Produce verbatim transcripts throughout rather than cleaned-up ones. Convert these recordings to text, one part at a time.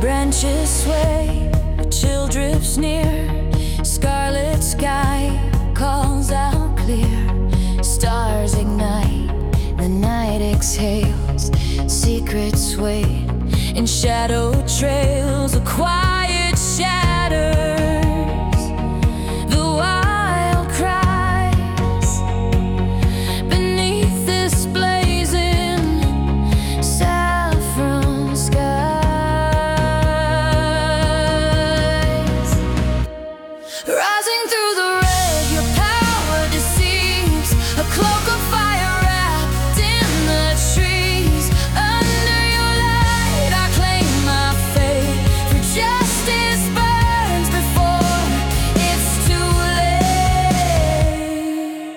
Branches sway, a chill drifts near. Scarlet sky calls out clear. Stars ignite, the night exhales. Secrets wait in shadow trails. A quiet shatters the wild cries beneath this blazing saffron skies. Rising through the red, your power deceives. A cloak of fire wrapped in the trees. Under your light I claim my fate, for justice burns before it's too late.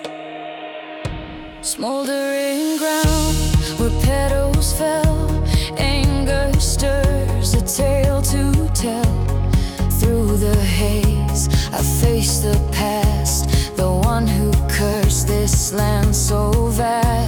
Smoldering ground where petals fell. Anger stirs, a tale to tell. Through the haze I face the past, the one who cursed this land so vast.